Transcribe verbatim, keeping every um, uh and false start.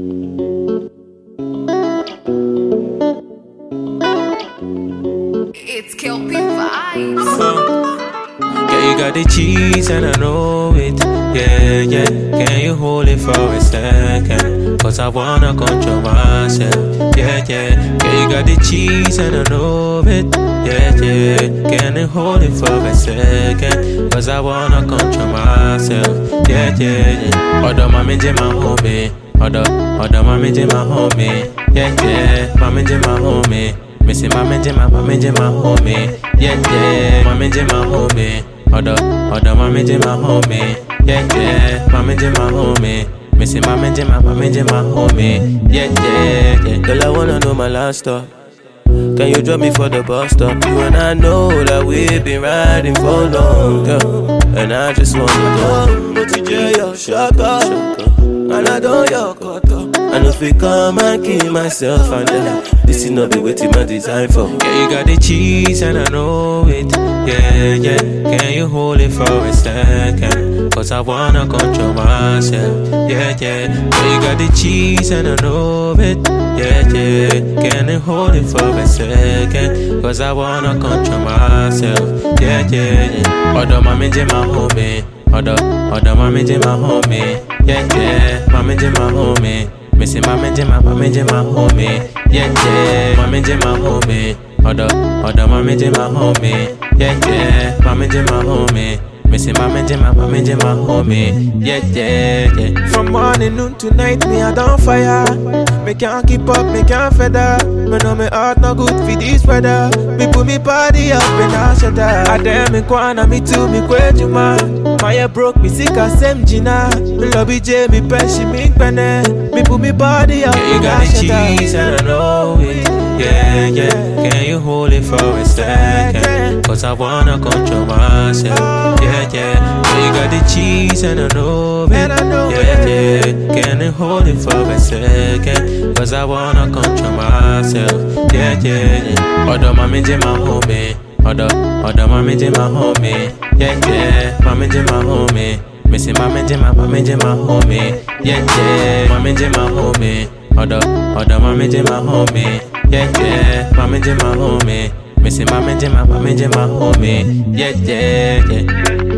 It's Kelpie Vibes. Yeah, you got the cheese and I know it. Yeah, yeah. Can you hold it for a second? Cause I wanna control myself. Yeah, yeah. Yeah, you got the cheese and I know it. Yeah, yeah. Can you hold it for a second? Cause I wanna control myself. Yeah, yeah, yeah. Other mommy, my homie. Other, other mommy, my homie. Yeah, yeah. Mommy, my homie. Missy mama jema, mama jema homie. Yeah, yeah, mama jema homie. Other, other mama jema homie. Yeah, yeah, mama jema homie. Missy mama jema, mama jema homie. Yeah, yeah, yeah. Girl, I wanna know my last stop. Can you drop me for the bus stop? You and I know that we've been riding for long, girl. And I just wanna go. But you just your shaka, and I don't your cutter. I know if we come and kill myself and die. This is not the way to my design for. Yeah, you got the cheese and I know it. Yeah, yeah. Can you hold it for a second? Cause I wanna control myself. Yeah, yeah. Yeah, you got the cheese and I know it. Yeah, yeah. Can you hold it for a second? Cause I wanna control myself. Yeah, yeah, yeah. Other mommy, my homie. Other, other mommy, my homie. Yeah, yeah. Mommy, my homie. Missy mama jema, mama jema homie. Yeah, yeah, mama jema homie. Other, other mama jema homie. Yeah, yeah, mama jema homie. Missy mama jema, mama jema homie. Yeah, yeah, yeah. From morning, noon to night, me I don't fire. Me can't keep up, me can't feather. Me know me heart not good for this weather. Me put me body up and I shut up. I damn me kwana, me too, me kwe man. My head broke, me sick as same Gina. Me lobby J, me peshi, me penne. Me put me body up. Yeah, you got the cheese and I know it. Yeah, yeah. Can you hold it for a second? Cause I wanna control myself. Yeah, yeah. Yeah, you got the cheese and I know it. Yeah, yeah. Can you hold it for a second? Cause I wanna control myself. Yeah, yeah, yeah. Other mommy, my homie. Other, other mommy, my homie. Yeah, yeah. Mommy, my homie. Missy mama jema, mama jema homie. Yeah, yeah. Mama jema homie. Other, other mama jema homie. Yeah, yeah. Mama jema homie. Missy mama jema, mama jema homie. Yeah, yeah, yeah.